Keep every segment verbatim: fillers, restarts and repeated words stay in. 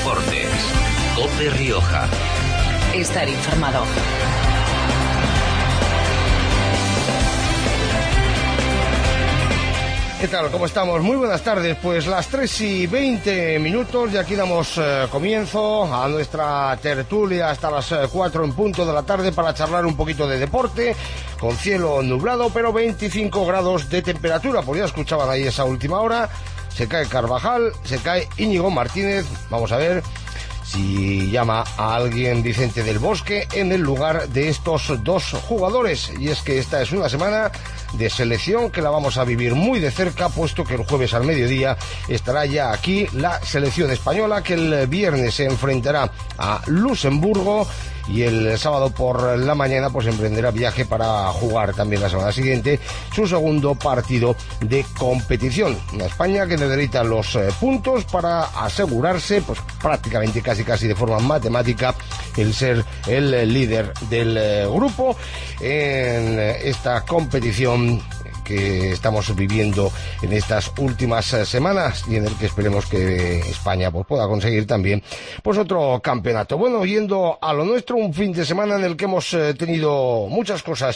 Deportes. COPE Rioja. Estar informado. ¿Qué tal? ¿Cómo estamos? Muy buenas tardes. Pues las tres y veinte minutos y aquí damos eh, comienzo a nuestra tertulia hasta las eh, cuatro en punto de la tarde para charlar un poquito de deporte, con cielo nublado, pero veinticinco grados de temperatura. Pues ya escuchaban ahí esa última hora. Se cae Carvajal, se cae Íñigo Martínez. Vamos a ver si llama a alguien Vicente del Bosque en el lugar de estos dos jugadores. Y es que esta es una semana de selección que la vamos a vivir muy de cerca, puesto que el jueves al mediodía estará ya aquí la selección española, que el viernes se enfrentará a Luxemburgo y el sábado por la mañana pues emprenderá viaje para jugar también la semana siguiente su segundo partido de competición. Una España que necesita los eh, puntos para asegurarse pues prácticamente casi casi de forma matemática el ser el eh, líder del eh, grupo en eh, esta competición que estamos viviendo en estas últimas semanas y en el que esperemos que España pues, pueda conseguir también pues otro campeonato. Bueno, yendo a lo nuestro, un fin de semana en el que hemos eh, tenido muchas cosas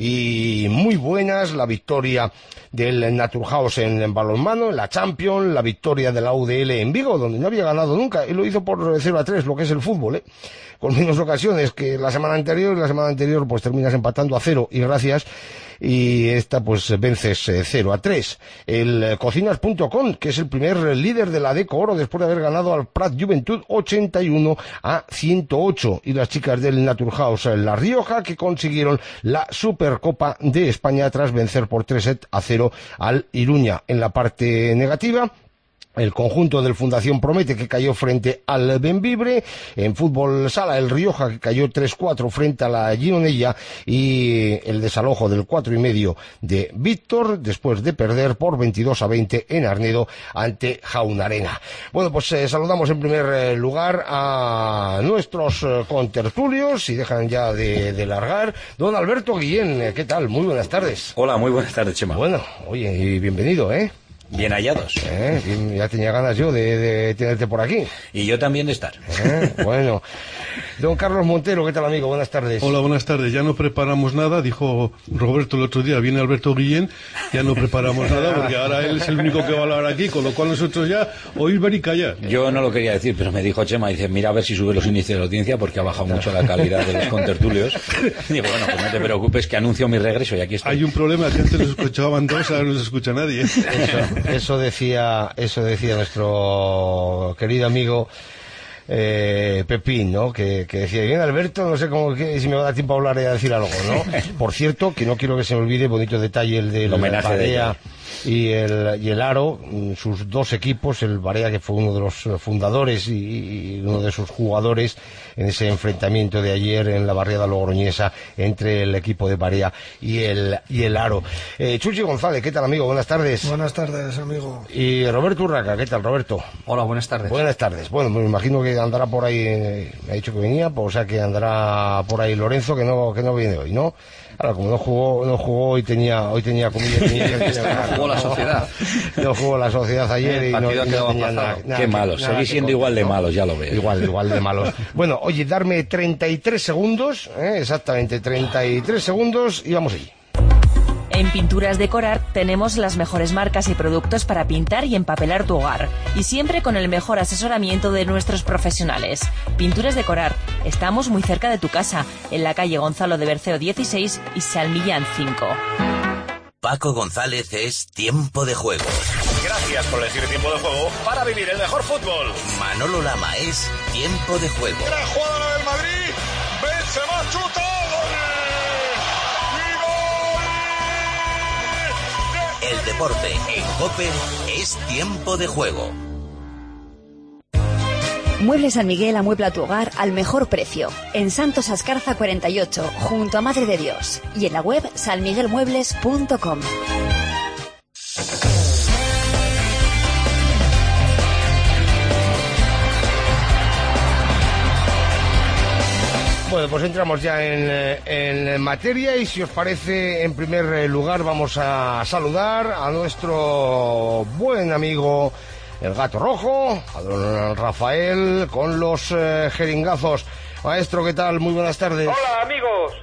y muy buenas. La victoria del Naturhaus en, en balonmano, en la Champions, la victoria de la U D L en Vigo, donde no había ganado nunca, y lo hizo por cero a tres, lo que es el fútbol, ¿eh? Con menos ocasiones que la semana anterior, y la semana anterior pues terminas empatando a cero, y gracias, y esta pues vences eh, cero a tres. El eh, Cocinas punto com, que es el primer líder de la Deco Oro después de haber ganado al Prat Juventud ochenta y uno a ciento ocho, y las chicas del Naturhaus La Rioja, que consiguieron la Supercopa de España tras vencer por tres sets a cero al Iruña. En la parte negativa, el conjunto del Fundación Promete, que cayó frente al Bembibre. En fútbol sala, el Rioja, que cayó tres cuatro frente a la Gironella, y el desalojo del cuatro y medio de Víctor después de perder por veintidós a veinte en Arnedo ante Jaunarena. Bueno, pues eh, saludamos en primer eh, lugar a nuestros eh, contertulios, y dejan ya de, de largar. Don Alberto Guillén, eh, ¿qué tal? Muy buenas tardes. Hola, muy buenas tardes, Chema. Bueno, oye, y bienvenido, ¿eh? Bien hallados. ¿Eh? Ya tenía ganas yo de, de tenerte por aquí. Y yo también de estar. ¿Eh? Bueno. Don Carlos Montero, ¿qué tal, amigo? Buenas tardes. Hola, buenas tardes. Ya no preparamos nada, dijo Roberto el otro día, viene Alberto Guillén, ya no preparamos nada, porque ahora él es el único que va a hablar aquí, con lo cual nosotros ya oír, ver y callar. Yo no lo quería decir, pero me dijo Chema, dice, mira a ver si sube los índices de audiencia, porque ha bajado mucho la calidad de los contertulios. Digo, bueno, pues no te preocupes, que anuncio mi regreso y aquí estoy. Hay un problema, que antes los escuchaban dos, ahora no se escucha nadie. Eso, eso decía, eso decía nuestro querido amigo Eh, Pepín, ¿no? Que, que decía, bien Alberto, no sé cómo, que, si me va a dar tiempo a hablar y a decir algo, ¿no? Por cierto, que no quiero que se me olvide, bonito detalle el del homenaje Barea y el, y el Aro, sus dos equipos, el Barea, que fue uno de los fundadores y, y uno de sus jugadores en ese enfrentamiento de ayer en la barriada logroñesa entre el equipo de Barea y el, y el Aro. Eh, Chuchi González, ¿qué tal, amigo? Buenas tardes. Buenas tardes, amigo. Y Roberto Urraca, ¿qué tal, Roberto? Hola, buenas tardes. Buenas tardes. Bueno, me imagino que andará por ahí, eh, me ha dicho que venía, pues, o sea que andará por ahí Lorenzo, que no que no viene hoy, ¿no? Ahora, como no jugó, no jugó hoy tenía hoy tenía comida, tenía, tenía, no jugó la sociedad. No jugó la sociedad ayer y no, no tenía nada, nada. Qué malos, seguís siendo igual de malos, ya lo veo. Igual, igual de malos. Bueno, oye, darme treinta y tres segundos, ¿eh? Exactamente treinta y tres segundos y vamos allí. En Pinturas Decorar tenemos las mejores marcas y productos para pintar y empapelar tu hogar, y siempre con el mejor asesoramiento de nuestros profesionales. Pinturas Decorar, estamos muy cerca de tu casa, en la calle Gonzalo de Berceo dieciséis y San Millán cinco. Paco González es Tiempo de Juego. Gracias por elegir Tiempo de Juego para vivir el mejor fútbol. Manolo Lama es Tiempo de Juego. Gran jugada del Madrid, Benzema chuta. El deporte en COPE es Tiempo de Juego. Muebles San Miguel amuebla tu hogar al mejor precio. En Santos Ascarza cuarenta y ocho, junto a Madre de Dios. Y en la web san miguel muebles punto com. Bueno, pues entramos ya en, en materia y si os parece, en primer lugar vamos a saludar a nuestro buen amigo el Gato Rojo, a don Rafael con los eh, jeringazos. Maestro, ¿qué tal? Muy buenas tardes. Hola, amigos.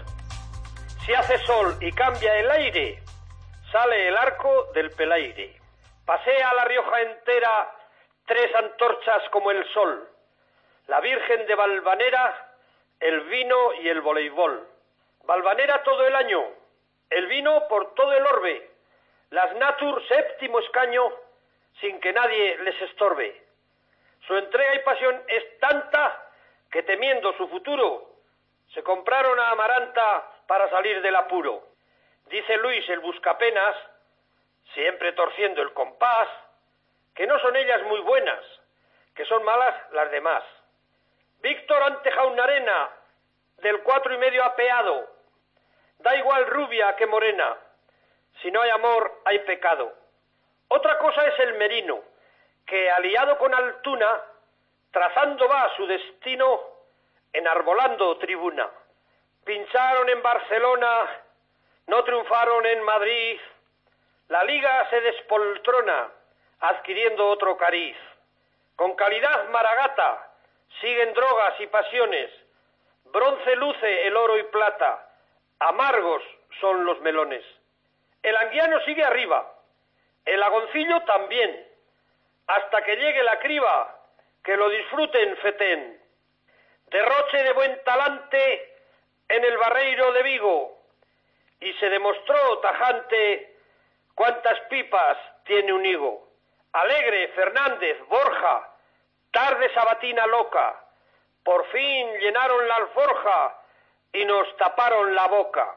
Si hace sol y cambia el aire, sale el arco del Pelaire. Pasea la Rioja entera tres antorchas como el sol. La Virgen de Valvanera, el vino y el voleibol. Valvanera todo el año, el vino por todo el orbe. Las Natur séptimo escaño, sin que nadie les estorbe. Su entrega y pasión es tanta que temiendo su futuro, se compraron a Amaranta para salir del apuro. Dice Luis el buscapenas, siempre torciendo el compás, que no son ellas muy buenas, que son malas las demás. Víctor ante Jaunarena, del cuatro y medio apeado, da igual rubia que morena, si no hay amor hay pecado. Otra cosa es el Merino, que aliado con Altuna, trazando va su destino, enarbolando tribuna. Pincharon en Barcelona, no triunfaron en Madrid, la liga se despoltrona, adquiriendo otro cariz. Con calidad Maragata, siguen drogas y pasiones, bronce luce el oro y plata, amargos son los melones. El anguiano sigue arriba, el agoncillo también, hasta que llegue la criba, que lo disfruten fetén. Derroche de buen talante en el Barreiro de Vigo, y se demostró tajante cuántas pipas tiene un higo. Alegre, Fernández, Borja, tarde sabatina loca, por fin llenaron la alforja y nos taparon la boca.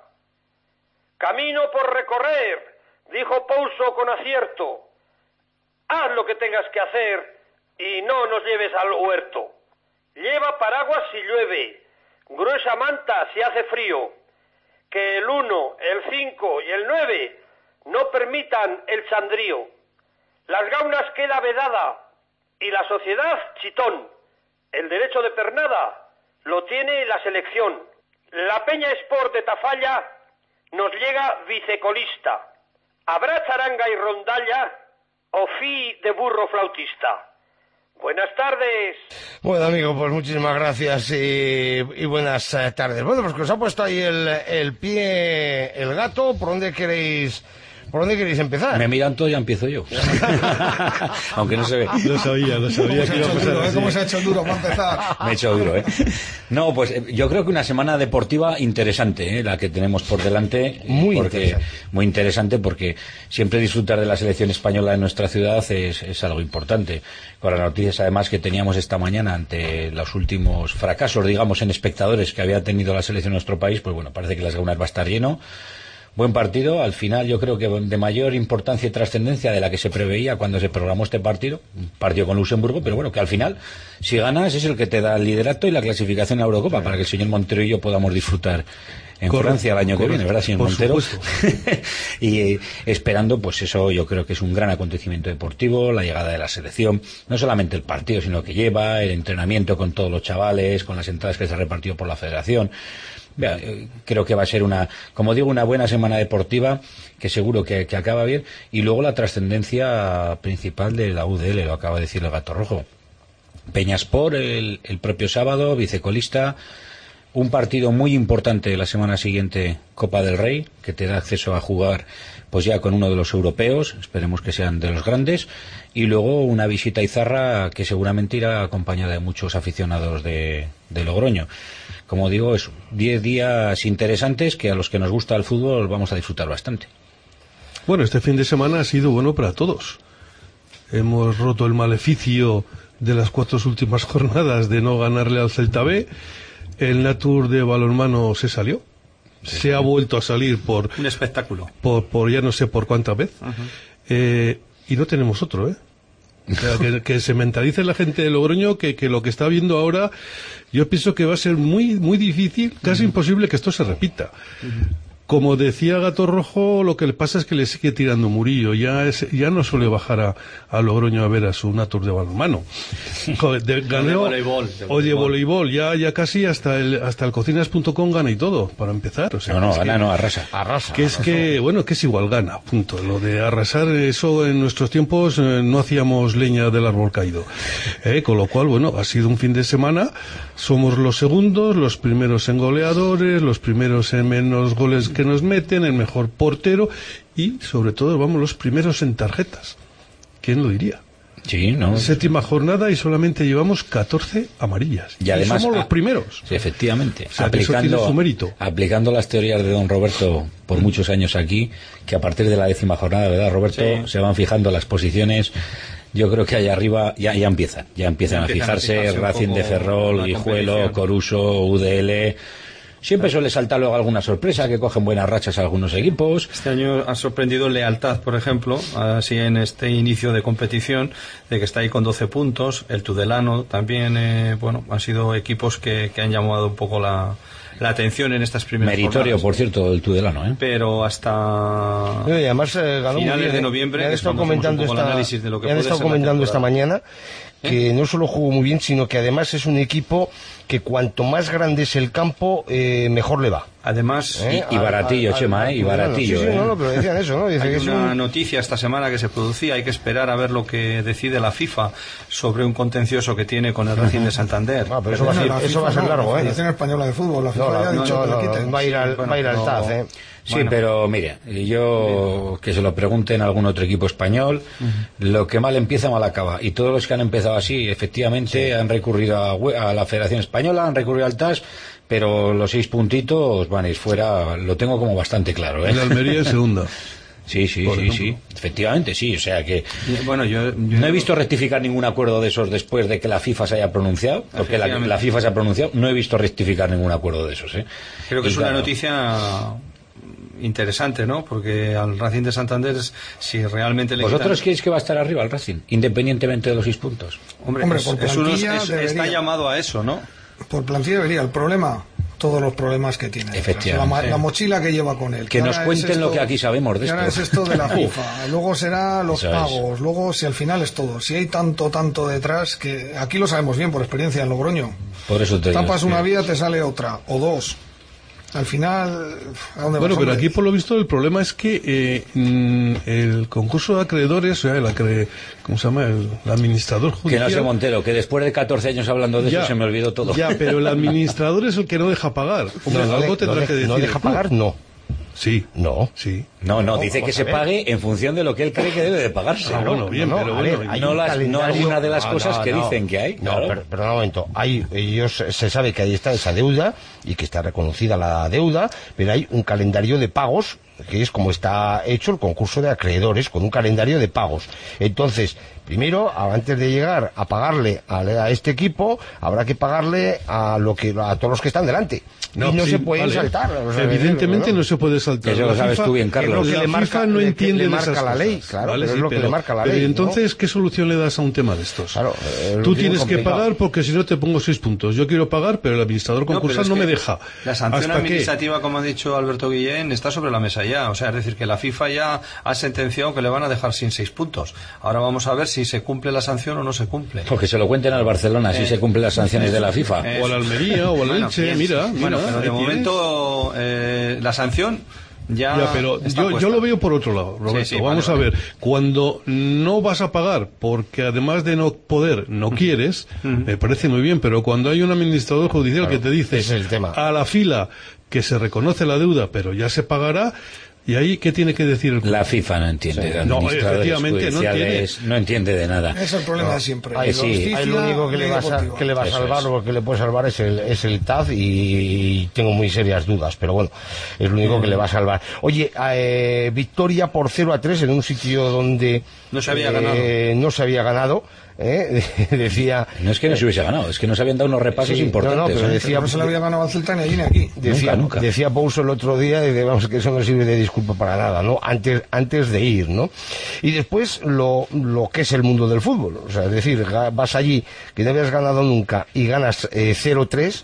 Camino por recorrer, dijo Pouso con acierto, haz lo que tengas que hacer y no nos lleves al huerto. Lleva paraguas si llueve, gruesa manta si hace frío, que el uno, el cinco y el nueve no permitan el chandrío. Las gaunas queda vedada y la sociedad chitón. El derecho de pernada lo tiene la selección. La Peña Sport de Tafalla nos llega vicecolista. Habrá charanga y rondalla o fi de burro flautista. Buenas tardes. Bueno, amigo, pues muchísimas gracias y, y buenas eh, tardes. Bueno, pues que os ha puesto ahí el, el pie el gato. ¿Por dónde queréis, por dónde queréis empezar? Me miran todos y ya empiezo yo. Aunque no se ve. Lo sabía, lo sabía que iba a pasar así. ¿Cómo se ha hecho duro para empezar? Me he hecho duro, ¿eh? No, pues eh, yo creo que una semana deportiva interesante, ¿eh? La que tenemos por delante. Muy porque, interesante. Muy interesante porque siempre disfrutar de la selección española en nuestra ciudad es, es algo importante. Con las noticias, además, que teníamos esta mañana ante los últimos fracasos, digamos, en espectadores que había tenido la selección en nuestro país, pues bueno, parece que las Gaunas va a estar lleno. Buen partido, al final yo creo que de mayor importancia y trascendencia de la que se preveía cuando se programó este partido, un partido con Luxemburgo, pero bueno, que al final, si ganas, es el que te da el liderato y la clasificación a Eurocopa, para que el señor Montero y yo podamos disfrutar en correcto, Francia el año correcto, que viene, ¿verdad, señor Montero? Y eh, esperando, pues eso yo creo que es un gran acontecimiento deportivo, la llegada de la selección, no solamente el partido, sino que lleva el entrenamiento con todos los chavales, con las entradas que se ha repartido por la federación. Creo que va a ser una, como digo, una buena semana deportiva que seguro que, que acaba bien, y luego la trascendencia principal de la U D L, lo acaba de decir el Gato Rojo. Peñaspor el, el propio sábado, vicecolista, un partido muy importante la semana siguiente, Copa del Rey, que te da acceso a jugar pues ya con uno de los europeos, esperemos que sean de los grandes, y luego una visita a Izarra que seguramente irá acompañada de muchos aficionados de, de Logroño. Como digo, es diez días interesantes que a los que nos gusta el fútbol vamos a disfrutar bastante. Bueno, este fin de semana ha sido bueno para todos. Hemos roto el maleficio de las cuatro últimas jornadas de no ganarle al Celta B. El Natur de balonmano se salió. Sí, se sí. ha vuelto a salir por... Un espectáculo. Por, por ya no sé por cuánta vez. Uh-huh. eh, y no tenemos otro, ¿eh? O sea, que, que se mentalice la gente de Logroño que, que lo que está viendo ahora, yo pienso que va a ser muy muy difícil, casi uh-huh. imposible que esto se repita. Uh-huh. Como decía Gato Rojo, lo que le pasa es que le sigue tirando Murillo. Ya es, ya no suele bajar a, a Logroño a ver a su Natur de balonmano. Joder, de, ganó, de voleibol, de o de voleibol. voleibol. Ya, ya casi hasta el, hasta el cocinas punto com gana y todo, para empezar. O sea, No, no, es gana, que, no, arrasa. Arrasa. que es que, bueno, que es igual, gana, punto. Lo de arrasar, eso en nuestros tiempos eh, no hacíamos leña del árbol caído. Eh, con lo cual, bueno, ha sido un fin de semana. Somos los segundos, los primeros en goleadores, los primeros en menos goles que nos meten, el mejor portero y, sobre todo, vamos, los primeros en tarjetas. ¿Quién lo diría? Sí, ¿no? Séptima jornada y solamente llevamos catorce amarillas. Y además, somos ah, los primeros. Sí, efectivamente. O sea, que eso tiene su mérito. Aplicando las teorías de don Roberto por muchos años aquí, que a partir de la décima jornada, ¿verdad, Roberto? Sí. Se van fijando las posiciones. Yo creo que allá arriba ya, ya empiezan. Ya empiezan, Ya a empiezan a fijarse fijarse un Racing poco de Ferrol, la Guijuelo, competición. Coruso, U D L. Siempre suele saltar luego alguna sorpresa, que cogen buenas rachas a algunos equipos. Este año ha sorprendido Lealtad, por ejemplo, así en este inicio de competición, de que está ahí con doce puntos. El Tudelano también, eh, bueno, han sido equipos que, que han llamado un poco la, la atención en estas primeras Meritorio, jornadas. por cierto, el Tudelano, ¿eh? Pero hasta No, y además eh, ganó muy finales bien, de ¿eh? noviembre, Me han que estado es cuando hacemos comentando un poco el esta, análisis de lo que me han puede estado ser la comentando esta temporada. mañana que no solo jugó muy bien, sino que además es un equipo que cuanto más grande es el campo, eh, mejor le va. Además, ¿Eh? Y, y baratillo, Al- al- Chema, al- ¿eh? Y al- baratillo, Sí, sí, ¿eh? no, no, pero decían eso, ¿no? Dice hay que es una un... noticia esta semana que se producía, hay que esperar a ver lo que decide la FIFA sobre un contencioso que tiene con el Racing de Santander. Ah, pero eso va a ser, la eso FIFA va a ser no, largo, la ¿eh? Federación Española de Fútbol, la FIFA No, ya la- ha no, dicho que no, lo no, quiten. va a ir al, bueno, va a ir al pero- T A Z, ¿eh? Sí, Bueno. pero mire, yo que se lo pregunten a algún otro equipo español, lo que mal empieza mal acaba. Y todos los que han empezado así, efectivamente, han recurrido a, hue- a la Federación Española, han recurrido al T A S, pero los seis puntitos van a ir fuera, lo tengo como bastante claro, El ¿eh? Almería en segunda. Sí, sí, por sí, ejemplo. sí, efectivamente, sí, o sea que Y, bueno, yo, yo- no he visto rectificar ningún acuerdo de esos después de que la FIFA se haya pronunciado, porque la, Efectivamente. la FIFA se ha pronunciado, no he visto rectificar ningún acuerdo de esos, ¿eh? Creo que Y es una claro, noticia interesante, ¿no? Porque al Racing de Santander, si realmente le ¿Vosotros quitan... creéis que va a estar arriba el Racing, independientemente de los seis puntos? Hombre, Hombre, es- por es uno- plantilla es- debería. está llamado a eso, ¿no? Por plantilla debería. El problema, todos los problemas que tiene. Efectivamente. La, ma- Sí. la mochila que lleva con él. Que nos ahora cuenten es lo que aquí sabemos de que ahora esto. es esto de la Uf. FIFA. Luego será los Eso es. pagos. Luego, si al final es todo. Si hay tanto, tanto detrás, que aquí lo sabemos bien por experiencia en Logroño. Por eso te digo. Tapas una que- vía, te sale otra. O dos. Al final, ¿a dónde Bueno, vas, pero hombre? aquí por lo visto el problema es que eh, mm, el concurso de acreedores, o sea, el acre, ¿cómo se llama? El, el administrador Que judicial. no sé, Montero, que después de catorce años hablando de Ya, eso se me olvidó todo. Ya, pero el administrador es el que no deja pagar. Hombre, No, no algo de- tendrá no de- que decir. no el deja club. pagar, no. Sí, No. sí. No, no, No, dice que vamos se a ver. pague en función de lo que él cree que debe de pagarse. Ah, ¿no? bueno, bien, No, pero a ver, bueno. hay no un las- no calendario- alguna de las No, cosas no, que no. dicen que hay. No, claro. pero, pero un momento. Hay, ellos se sabe que ahí está esa deuda y que está reconocida la deuda, pero hay un calendario de pagos que es como está hecho el concurso de acreedores, con un calendario de pagos. Entonces, primero, antes de llegar a pagarle a, a este equipo, habrá que pagarle a lo que a todos los que están delante. y no sí, se pueden vale. saltar. o sea, Evidentemente ¿no? no se puede saltar. Eso lo La sabes FIFA- tú bien, Es Carlos. lo que La le marca, FIFA no le- que entiende le de marca esas la ley, cosas, claro, ¿vale? pero es Sí, lo que le marca la pero ley, ¿y ¿no? entonces qué solución le das a un tema de estos? Claro, eh, lo Tú tiene tienes que complicado. pagar porque si no te pongo seis puntos. Yo quiero pagar, pero el administrador pero concursal es no, que me deja. La sanción ¿Hasta qué? administrativa, como ha dicho Alberto Guillén, está sobre la mesa ya. O sea, es decir, que la FIFA ya ha sentenciado que le van a dejar sin seis puntos. Ahora vamos a ver si se cumple la sanción o no se cumple. Porque se lo cuenten al Barcelona, si Eh, se cumplen las sanciones de la FIFA. eh, O al Almería o al Bueno, Elche, bien. mira, Bueno, mira, pero de ahí momento eh, la sanción ya, Ya, pero está yo, puesta. yo lo veo por otro lado, Roberto. Sí, sí, Vamos vale, a vale. ver, cuando no vas a pagar porque además de no poder, no quieres, me parece muy bien, pero cuando hay un administrador judicial que te dice ese es el tema. a la fila que se reconoce la deuda, pero ya se pagará, ¿y ahí qué tiene que decir el club? La FIFA no entiende de No, administradores efectivamente, no judiciales, no entiende de nada. Es el problema de siempre. Ahí sí. Justicia, Ahí lo único que le ley va a, sa- deportiva. que le va a Eso salvar es. o que le puede salvar es el, es el T A Z y tengo muy serias dudas, pero bueno, es lo único que le va a salvar. Oye, eh, victoria por cero a tres en un sitio donde No se había eh, ganado. no se había ganado, ¿eh? Decía... No es que no se hubiese ganado, es que nos habían dado unos repasos Sí, importantes. no, no, pero ¿eh? decía- Pero no se le había ganado al Celta ni allí ni aquí. Decía, Nunca, nunca. decía Pouso el otro día de que, vamos, que eso no sirve de disculpa para nada, ¿no? Antes, antes de ir, ¿no? Y después lo, lo que es el mundo del fútbol. O sea, es decir, ga- vas allí que no habías ganado nunca y ganas eh, cero tres,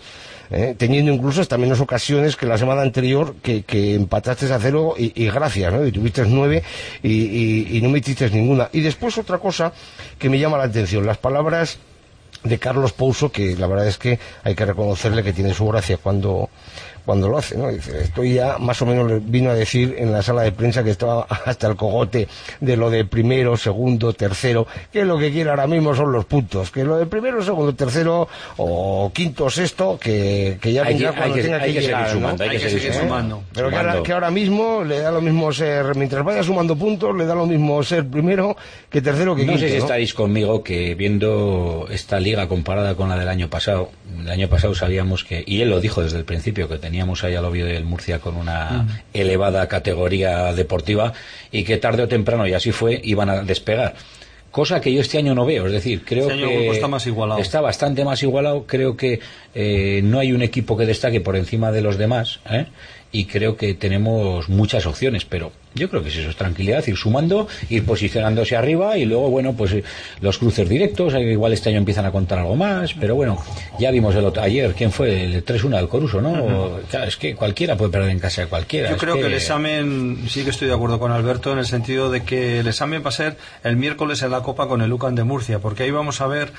¿eh? Teniendo incluso hasta menos ocasiones que la semana anterior, que, que empataste a cero y, y gracias, ¿no? Y tuviste nueve y, y, y no metiste ninguna. Y después otra cosa que me llama la atención, las palabras de Carlos Pouso, que la verdad es que hay que reconocerle que tiene su gracia cuando cuando lo hace, ¿no? Dice, esto ya más o menos le vino a decir en la sala de prensa que estaba hasta el cogote de lo de primero, segundo, tercero, que lo que quiere ahora mismo son los puntos, que lo de primero, segundo, tercero o quinto, sexto, que, que ya vendrá cuando que, tenga que, que llegar, seguir sumando, ¿no? hay que, hay que seguir, seguir sumando. ¿Eh? Pero sumando. Que, ahora, que ahora mismo le da lo mismo ser, mientras vaya sumando puntos, le da lo mismo ser primero que tercero que no quinto. No sé si ¿no? estaréis conmigo que viendo esta liga comparada con la del año pasado, el año pasado sabíamos que, y él lo dijo desde el principio, que teníamos ahí al Oviedo del Murcia con una uh-huh. elevada categoría deportiva y que tarde o temprano, y así fue, iban a despegar. Cosa que yo este año no veo, es decir, creo este año que está más igualado. Está bastante más igualado, creo que eh, no hay un equipo que destaque por encima de los demás, ¿eh? Y creo que tenemos muchas opciones, pero yo creo que es eso, es tranquilidad, ir sumando, ir posicionándose arriba y luego, bueno, pues los cruces directos, igual este año empiezan a contar algo más, pero bueno, ya vimos el otro, ayer, ¿quién fue? El tres uno al Coruso, ¿no? Uh-huh. Claro, es que cualquiera puede perder en casa de cualquiera. Yo es creo que... que el examen, sí que estoy de acuerdo con Alberto en el sentido de que el examen va a ser el miércoles en la Copa con el Lucan de Murcia, porque ahí vamos a ver...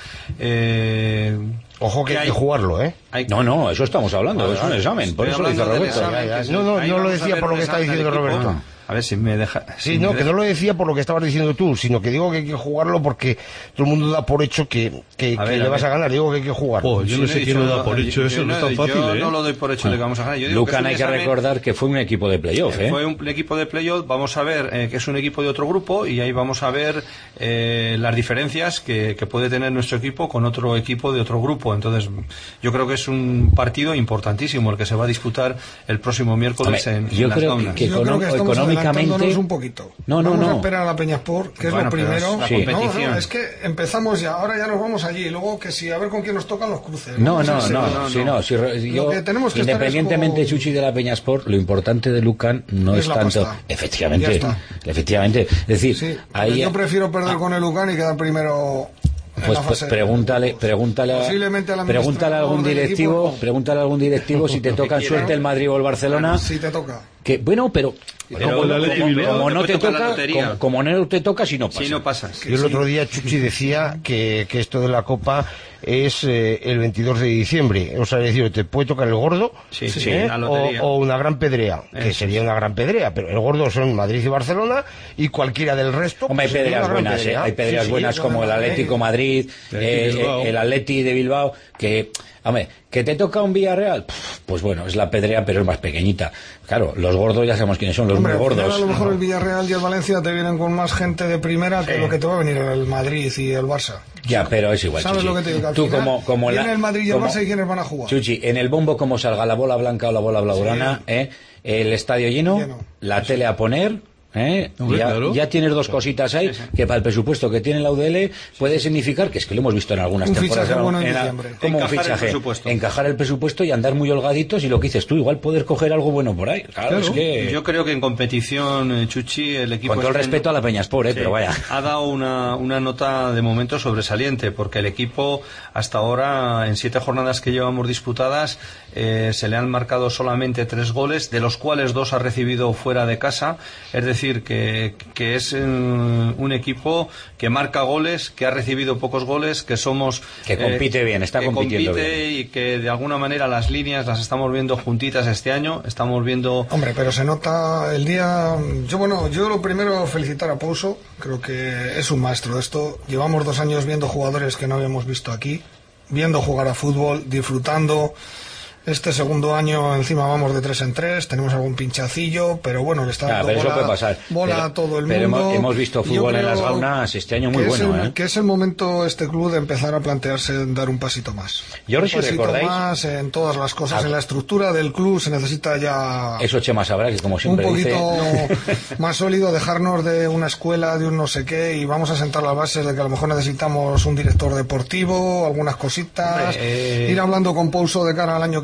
Eh, Ojo que hay que jugarlo, ¿eh? Hay... No, no, eso estamos hablando, vale, es un examen, por eso lo dice Roberto. Examen, ya, ya. No, no, no lo decía por lo que está diciendo Roberto. A ver si me deja... Sí, si no, me que deja... no lo decía por lo que estabas diciendo tú, sino que digo que hay que jugarlo porque todo el mundo da por hecho que, que, a que ver, le a vas ver. a ganar. Digo que hay que jugarlo. Oh, yo si no sé quién lo da por hecho, eso no es tan fácil, yo ¿eh? no lo doy por hecho de que vamos a ganar. Yo digo Lucan, que hay que examen... recordar que fue un equipo de playoff, ¿eh? Fue un equipo de playoff, vamos a ver eh, que es un equipo de otro grupo y ahí vamos a ver eh, las diferencias que, que puede tener nuestro equipo con otro equipo de otro grupo. Entonces, yo creo que es un partido importantísimo el que se va a disputar el próximo miércoles Hombre, en, yo en las creo Gaunas. que, que yo creo que estamos económicamente un poquito. No, no, vamos no. a esperar a la Peñaspor, que es bueno, lo primero. la sí. competición. No, no, es que empezamos ya, ahora ya nos vamos allí, y luego que si a ver con quién nos tocan los cruces. No, no, no, no, no, sí, no, si, yo, que tenemos que independientemente con... Chuchi de la Peñaspor, lo importante de Lucan no es, es tanto, pasta. efectivamente, efectivamente, es decir, sí, ahí, yo prefiero perder ah, con el Lucan y quedar primero. Pues, pues pregúntale, pregúntale, a, pregúntale a algún directivo, equipo, pregúntale a algún directivo si te toca en suerte el Madrid o el Barcelona. Si te toca. Que bueno, pero Bueno, como, como, como, como, como no te toca, como, como no te toca, si no pasa. Si no pasas. Yo el otro día Chuchi decía que, que esto de la Copa es eh, el veintidós de diciembre, o sea, es decir, te puede tocar el gordo, sí, sí, ¿eh? la o, o una gran pedrea, Eso. que sería una gran pedrea, pero el gordo son Madrid y Barcelona y cualquiera del resto. Hombre, pues, hay pedreas buenas, pedrea. ¿eh? Hay pedreas sí, buenas sí, como el Atlético Madrid, eh, el, el Atleti de Bilbao, que... Hombre, ¿que te toca un Villarreal? Pues bueno, es la pedrea, pero es más pequeñita. Claro, los gordos ya sabemos quiénes son, los Hombre, muy gordos. A lo mejor ¿no? el Villarreal y el Valencia te vienen con más gente de primera que sí. lo que te va a venir el Madrid y el Barça. Ya, pero es igual, ¿Sabes Chuchi. lo que te digo? Al Tú final, como, como viene la, el Madrid y el como, Barça y quiénes van a jugar. Chuchi, en el bombo como salga la bola blanca o la bola blaugrana, sí. ¿eh? El estadio lleno, lleno. la sí. tele a poner... ¿Eh? Hombre, ya, claro. ya tienes dos cositas ahí que para el presupuesto que tiene la U D L puede significar que es que lo hemos visto en algunas un temporadas fichaje bueno en en, diciembre. como encajar un fichaje, el presupuesto. encajar el presupuesto y andar muy holgaditos y lo que dices tú, igual poder coger algo bueno por ahí. Claro, Claro. Es que... Yo creo que en competición, Chuchi, el equipo... Con todo el este respeto a la Peñaspor, ¿eh? sí, pero vaya. ha dado una, una nota de momento sobresaliente, porque el equipo hasta ahora, en siete jornadas que llevamos disputadas, eh, se le han marcado solamente tres goles, de los cuales dos ha recibido fuera de casa, es decir, que, que es eh, un equipo que marca goles, que ha recibido pocos goles, que somos... Que compite eh, bien, está que compitiendo compite bien. Y que de alguna manera las líneas las estamos viendo juntitas este año, estamos viendo... Hombre, pero se nota el día... Yo, bueno, yo lo primero felicitar a Pouso, creo que es un maestro de esto. Llevamos dos años viendo jugadores que no habíamos visto aquí, viendo jugar a fútbol, disfrutando. Este segundo año encima vamos de tres en tres, tenemos algún pinchacillo, pero bueno, le está dando claro, bola, puede pasar. bola pero, a todo el pero mundo. Pero hemos visto fútbol en las Gaunas este año muy bueno. El, ¿eh? Que es el momento este club de empezar a plantearse en dar un pasito más. Yo un si pasito recordáis, más en todas las cosas, a... en la estructura del club se necesita ya... Eso Chema sabrá que como siempre un poquito dice... más sólido, dejarnos de una escuela, de un no sé qué, y vamos a sentar las bases de que a lo mejor necesitamos un director deportivo, algunas cositas, Hombre, eh... ir hablando con Pouso de cara al año que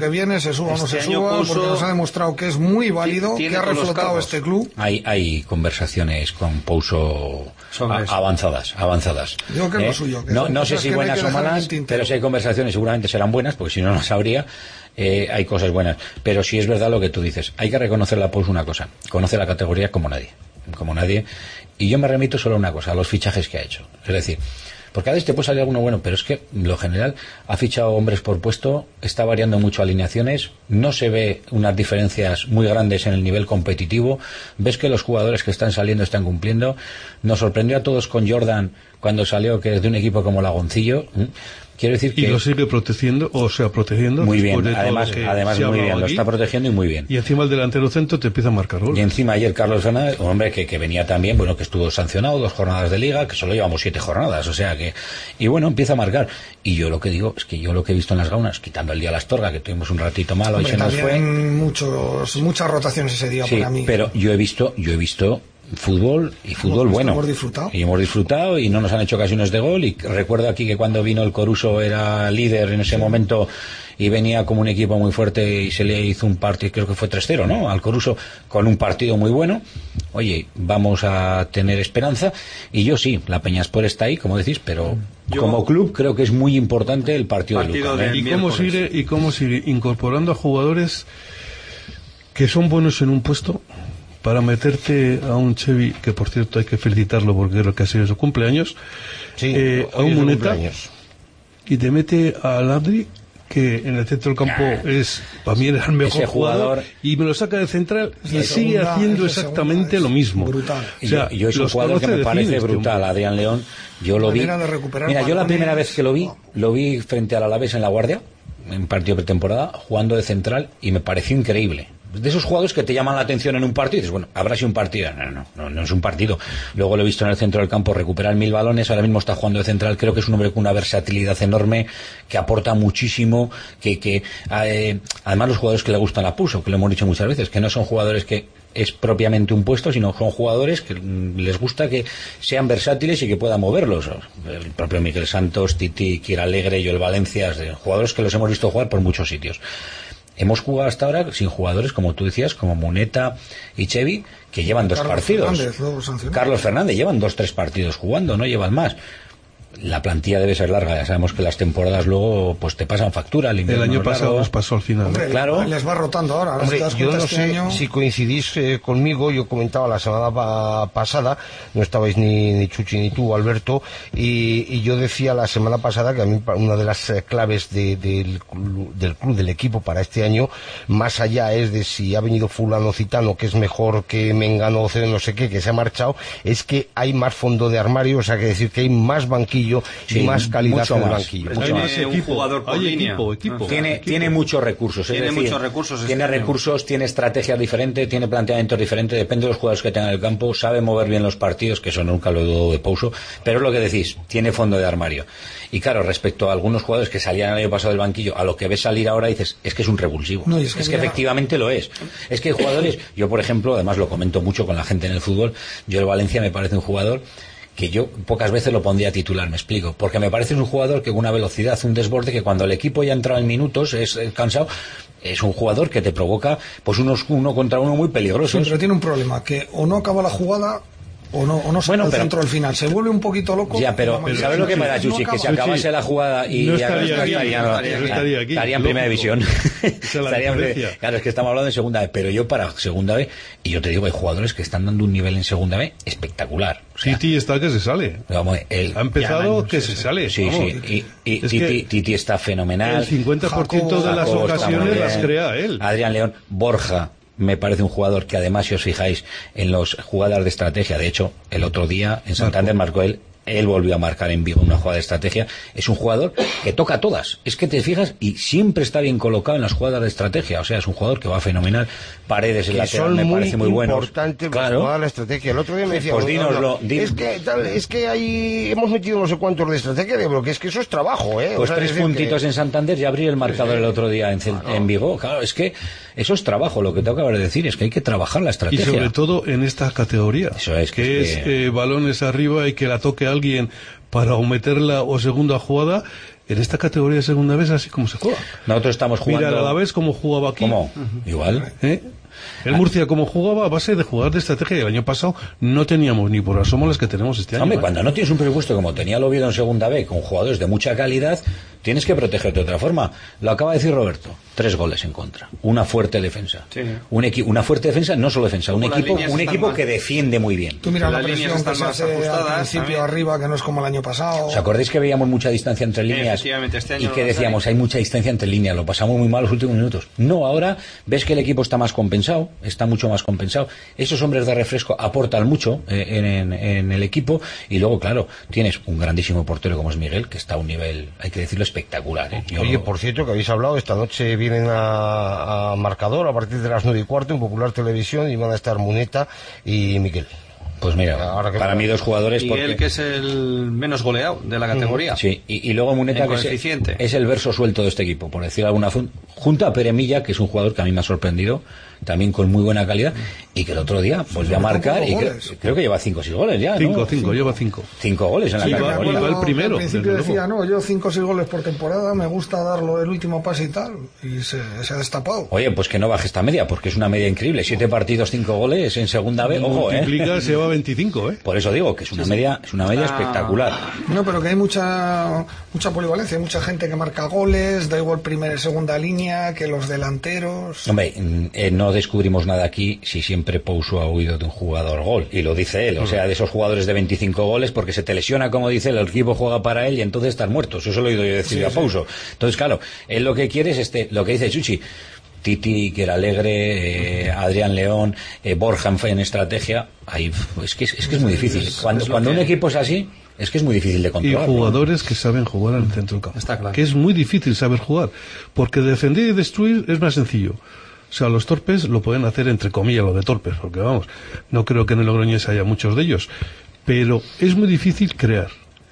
que viene, se suba o no Este se año suba, Pouso- porque nos ha demostrado que es muy válido, Tiene que ha con los reflotado cargos. este club. Hay, hay conversaciones con Pouso Sobre a- eso. avanzadas, avanzadas. Digo que es lo suyo, que no son no sé cosas si que no hay buenas que o dejar en el malas, tintero. pero si hay conversaciones seguramente serán buenas, porque si no, no sabría. Eh, hay cosas buenas. Pero sí es verdad lo que tú dices. Hay que reconocerle a Pouso una cosa. Conoce la categoría como nadie. Como nadie. Y yo me remito solo a una cosa, a los fichajes que ha hecho. Es decir, porque a veces te puede salir alguno bueno, pero es que lo general ha fichado hombres por puesto, está variando mucho alineaciones, no se ve unas diferencias muy grandes en el nivel competitivo, ves que los jugadores que están saliendo están cumpliendo. Nos sorprendió a todos con Jordan cuando salió, que es de un equipo como Lagoncillo. Quiero decir que Y lo sigue protegiendo, o sea, protegiendo. muy después bien, de todo además, lo que además se ha muy hablado bien, lo aquí. está protegiendo y muy bien. Y encima el delantero centro te empieza a marcar goles. Y encima ayer Carlos Fernández, un hombre que, que venía también, bueno, que estuvo sancionado dos jornadas de liga, que solo llevamos siete jornadas, o sea que, y bueno, empieza a marcar. Y yo lo que digo es que yo lo que he visto en las gaunas, quitando el día de la Astorga, que tuvimos un ratito malo Hombre, y se nos fue. también muchos, muchas rotaciones ese día Sí, para mí. pero yo he visto, yo he visto fútbol y fútbol Hemos- bueno. hemos disfrutado. Y hemos disfrutado y no nos han hecho ocasiones de gol. Y recuerdo aquí que cuando vino el Coruso era líder en ese momento y venía como un equipo muy fuerte y se le hizo un partido, creo que fue tres cero, ¿no? Al Coruso con un partido muy bueno. Oye, vamos a tener esperanza. Y yo sí, la Peñaspor está ahí, como decís, pero Yo- como club creo que es muy importante el partido, Partido de Luca, de- ¿eh? ¿Y cómo, miércoles. sigue, ¿Y cómo sigue incorporando a jugadores que son buenos en un puesto para meterte a un Chevy, que por cierto hay que felicitarlo porque creo que ha sido su cumpleaños, Sí, eh, a hoy un es su Muneta, cumpleaños. y te mete a Ladri, que en el centro del campo es, para mí era el mejor Ese jugador- y me lo saca de central Es y la sigue segunda- haciendo es la exactamente segunda, lo es mismo. brutal. O sea, yo, yo es un los jugador que conoce me de parece cine, este brutal, hombre. Adrián León. Yo lo vi. manera de recuperar Mira, yo la balones. primera vez que lo vi, lo vi frente al Alavés en La Guardia, en partido pretemporada, jugando de central, y me pareció increíble. De esos jugadores que te llaman la atención en un partido y dices, bueno, habrá sido un partido. No, no, no, no es un partido. Luego lo he visto en el centro del campo recuperar mil balones, ahora mismo está jugando de central. Creo que es un hombre con una versatilidad enorme, que aporta muchísimo, que, que eh, además los jugadores que le gustan a Pouso, que lo hemos dicho muchas veces, que no son jugadores que es propiamente un puesto, sino son jugadores que mm, les gusta que sean versátiles y que puedan moverlos. El propio Miguel Santos, Titi, Kira Alegre, Joel Valencia, de jugadores que los hemos visto jugar por muchos sitios. Hemos jugado hasta ahora sin jugadores, como tú decías, como Muneta y Chevy, que llevan dos Carlos partidos. Fernández, luego sancionado. Carlos Fernández, llevan dos, tres partidos jugando, no llevan más. La plantilla debe ser larga, ya sabemos que las temporadas luego pues te pasan factura. El, El invierno año es pasado largo. nos pasó al final. Hombre, ¿eh? claro. les va rotando ahora. Ahora, Hombre, si te das yo cuenta, no este sé año... si coincidís eh, conmigo, yo comentaba la semana pa- pasada, no estabais ni, ni Chuchi ni tú, Alberto, y, y yo decía la semana pasada que a mí pa- una de las eh, claves de- del, clu- del club, del equipo para este año, más allá es de si ha venido fulano citano, que es mejor que Mengano o no sé qué, que se ha marchado, es que hay más fondo de armario, o sea, que decir que hay más banquillo Sí, y más calidad mucho en el más. banquillo. Mucho Tiene más. un jugador por hay línea. equipo, equipo. Tiene, equipo. tiene muchos recursos. es Tiene decir, muchos recursos este Tiene año. recursos, tiene estrategia diferente, tiene planteamientos diferentes, depende de los jugadores que tenga en el campo, sabe mover bien los partidos, que eso nunca lo dudo de Pouso, pero es lo que decís, tiene fondo de armario. Y claro, respecto a algunos jugadores que salían el año pasado del banquillo, a lo que ves salir ahora dices, es que es un revulsivo. No, y es es que, que mira- efectivamente lo es. Es que hay jugadores, yo por ejemplo, además lo comento mucho con la gente en el fútbol, yo el Valencia me parece un jugador que yo pocas veces lo pondría titular, me explico, porque me parece un jugador que con una velocidad, un desborde, que cuando el equipo ya entra en minutos, es eh, cansado, es un jugador que te provoca pues unos uno contra uno muy peligrosos. Sí, pero tiene un problema, que o no acaba la jugada o no, o no saca Bueno, el pero- centro al final. Se vuelve un poquito loco. Ya, pero, Vamos, ¿sabes lo que no me da, Chuchi? acaba. Que se acabase la jugada y No ya estaría aquí, estaría, no estaría aquí, estaría en primera lógico. división. Esa es la Estaría en- diferencia. claro, es que estamos hablando de segunda B, pero yo para segunda B, y yo te digo, hay jugadores que están dando un nivel en segunda B espectacular. O sea, Titi está que se sale. vamos, el- Ha empezado Ya, que sí, se sí. sale. Sí, vamos. sí, y, y Es Titi, que Titi está fenomenal. el cincuenta por ciento de las Jacobo está muy ocasiones bien. las crea él. Adrián León, Borja, me parece un jugador que además, si os fijáis en las jugadas de estrategia, de hecho, el otro día en Santander marcó él, él volvió a marcar en Vigo una jugada de estrategia. Es un jugador que toca todas. Es que te fijas y siempre está bien colocado en las jugadas de estrategia. O sea, es un jugador que va fenomenal. Paredes, el Que lateral, son me muy parece muy bueno. importantes Claro. toda la estrategia. El otro día me decía, Pues no, dínoslo, no, di- es que tal, es que ahí hemos metido no sé cuántos de estrategia, digo, pero que es que eso es trabajo, ¿eh? O Pues sea, tres es decir puntitos que- en Santander y abrir el marcador el otro día en, Cel- en Vigo. Claro, es que eso es trabajo. Lo que tengo que acabar de decir es que hay que trabajar la Y estrategia. sobre todo en esta categoría. Eso es, que que es es que- eh, balones arriba y que la toque alguien para o meterla o segunda jugada. En esta categoría de segunda vez así como se juega. Nosotros estamos jugando... Mira, a la vez como jugaba aquí. ¿Cómo? Uh-huh. Igual. ¿Eh? El Murcia como jugaba a base de jugar de estrategia, y el año pasado no teníamos ni por asomo las que tenemos este año. Hombre, ¿eh? Cuando no tienes un presupuesto como tenía el Oviedo en segunda B, con jugadores de mucha calidad, tienes que protegerte de otra forma. Lo acaba de decir Roberto, tres goles en contra, una fuerte defensa. Sí. Un equi- una fuerte defensa, no solo defensa, un equipo, un equipo que defiende muy bien. Tú mira la presión que se hace al principio arriba, que no es como el año pasado. ¿Os acordáis que veíamos mucha distancia entre líneas? Este año y que decíamos, hay mucha distancia entre líneas, lo pasamos muy mal los últimos minutos. No, ahora ves que el equipo está más compensado, está mucho más compensado. Esos hombres de refresco aportan mucho eh, en, en, en el equipo, y luego, claro, tienes un grandísimo portero como es Miguel, que está a un nivel, hay que decirlo, espectacular. ¿eh? Yo... Oye, por cierto, que habéis hablado, esta noche vienen a, a Marcador a partir de las nueve y cuarto en Popular Televisión, y van a estar Muneta y Miguel. Pues mira, ahora que para mí dos jugadores... Miguel, porque... que es el menos goleado de la categoría. Sí, y, y luego Muneta, que es, es el verso suelto de este equipo, por decir alguna fun... junto a Pere Milla, que es un jugador que a mí me ha sorprendido, también con muy buena calidad, y que el otro día volvió a marcar, y creo, creo que lleva cinco o seis goles ya, Cinco, ¿no? cinco, lleva cinco. Cinco goles en la sí, categoría. Bueno, el primero. Al principio decía, no, yo cinco o seis goles por temporada, me gusta darlo el último pase y tal, y se, se ha destapado. Oye, pues que no baje esta media, porque es una media increíble. Siete partidos, cinco goles en segunda B, ojo, ¿eh? Multiplica, se va veinticinco, ¿eh? Por eso digo que es una media, es una media ah. espectacular. No, pero que hay mucha mucha polivalencia, hay mucha gente que marca goles, da igual primera y segunda línea, que los delanteros. Hombre, eh, no descubrimos nada aquí si siempre Pouso ha huido de un jugador gol, y lo dice él, o sea, de esos jugadores de veinticinco goles, porque se te lesiona, como dice él, el equipo juega para él y entonces estás muerto. Eso se lo he oído yo decir sí, a Pouso. Sí. Entonces, claro, él lo que quiere es este, lo que dice Chuchi. Titi, que era Alegre, eh, Adrián León, eh, Borja en, en estrategia. Ahí, es, que es, es que es muy difícil. Cuando, cuando un equipo es así, es que es muy difícil de controlar. Y jugadores que saben jugar al centro del campo. Está claro. Que es muy difícil saber jugar. Porque defender y destruir es más sencillo. O sea, los torpes lo pueden hacer entre comillas, lo de torpes, porque vamos, no creo que en el Logroñés haya muchos de ellos. Pero es muy difícil crear.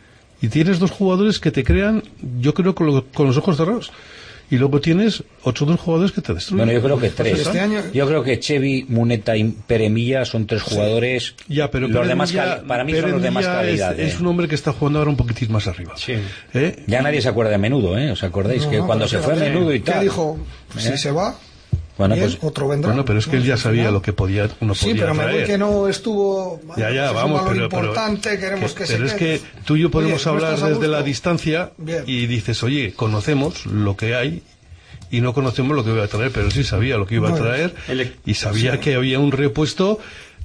Y tienes dos jugadores que te crean, yo creo, con, lo, con los ojos cerrados. Y luego tienes otros dos jugadores que te destruyen. Bueno, yo creo que tres. Este año... Yo creo que Chevy, Muneta y Pere Milla son tres jugadores. Sí. Ya, pero los demás Milla, para mí Pere son los de más calidad. Es, ¿eh? es un hombre que está jugando ahora un poquitín más arriba. Sí. ¿Eh? Ya nadie se acuerda de Menudo, ¿eh? ¿Os acordáis? No, que no, cuando se fue a Menudo y tal. ¿Qué dijo? ¿Eh? Si se va. Bueno, bien, pues, otro vendrá. Bueno, pero es que él ya sabía lo que podía, uno sí, podía pero traer. me voy que no estuvo. Ya, ya, es vamos, un valor pero, importante, pero, queremos que, que pero se es quede. que tú y yo podemos oye, hablar ¿no desde la distancia bien. Y dices, oye, conocemos lo que hay y no conocemos lo que iba a traer, pero sí sabía lo que iba no, a traer el, y sabía sí. que había un repuesto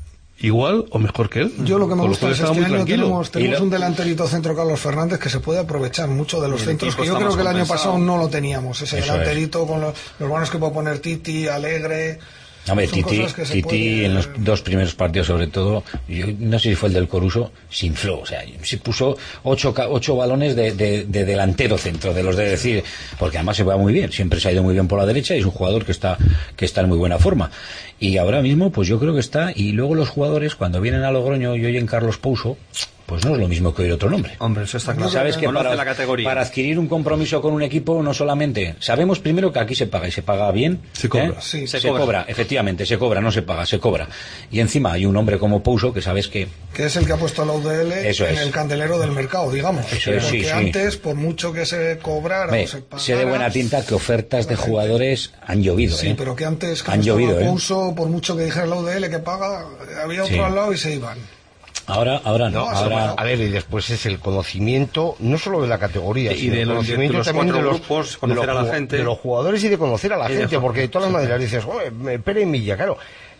igual o mejor que él. Yo lo que me gusta lo es que este año tenemos, tenemos lo... un delanterito centro, Carlos Fernández, que se puede aprovechar mucho de los centros, que yo creo que el año pasado no lo teníamos, ese Eso delanterito es. con los, los buenos que puede poner Titi, Alegre. Hombre, Titi, Titi puede... en los dos primeros partidos sobre todo, yo no sé si fue el del Coruso, se infló, o sea, se puso ocho, ocho balones de, de, de delantero centro, de los de decir, porque además se va muy bien, siempre se ha ido muy bien por la derecha y es un jugador que está, que está en muy buena forma. Y ahora mismo, pues yo creo que está, y luego los jugadores, cuando vienen a Logroño y oyen Carlos Pouso, pues no es lo mismo que oír otro nombre. Hombre, eso está claro. Sabes que para, la categoría. para adquirir un compromiso con un equipo, no solamente sabemos primero que aquí se paga y se paga bien. Se cobra. ¿eh? Sí, se, se cobra. cobra, efectivamente, se cobra, no se paga, se cobra. Y encima hay un hombre como Pouso que sabes que... Que es el que ha puesto la U D L eso en es. el candelero del mercado, digamos. Eso es, porque sí, sí. antes, por mucho que se cobrara Ve, o se pagara... Sé de buena tinta que ofertas de jugadores han llovido. Sí, ¿eh? pero que antes que han llovido, Pouso, ¿eh? por mucho que dijera la U D L que paga, había otro sí. al lado y se iban. Ahora, ahora no. no ahora... A ver, y después es el conocimiento, no solo de la categoría, y sino de el los, conocimiento de los también de los grupos, conocer de los, a la gente. De los jugadores y de conocer a la y gente, de... porque de todas las maneras dices, joder, Pere Milla, claro.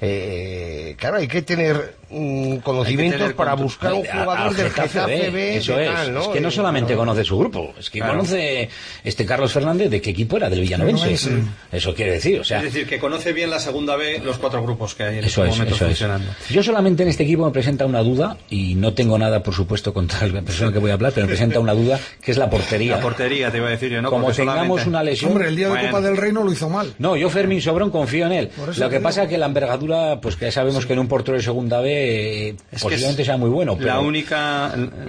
Eh, claro, hay que tener mm, conocimientos tener para buscar un jugador del Getafe B. Eso es, tal, ¿no? es que no solamente claro. conoce su grupo, es que claro. conoce este Carlos Fernández de qué equipo era, del Villanovense. Sí. Eso quiere decir, o sea... Es decir, que conoce bien la segunda B, los cuatro grupos que hay en eso este es, momento eso funcionando. Es. Yo solamente en este equipo me presenta una duda, y no tengo nada, por supuesto, contra la persona que voy a hablar, pero me presenta una duda, que es la portería. La portería, te iba a decir yo, ¿no? Como Porque tengamos solamente... una lesión... Hombre, el día de bueno. Copa del Rey no lo hizo mal. No, yo Fermín Sobrón confío en él. Lo que pasa es que la envergadura, pues que ya sabemos sí. que en un portero de segunda B eh, posiblemente es sea muy bueno. Pero... La única,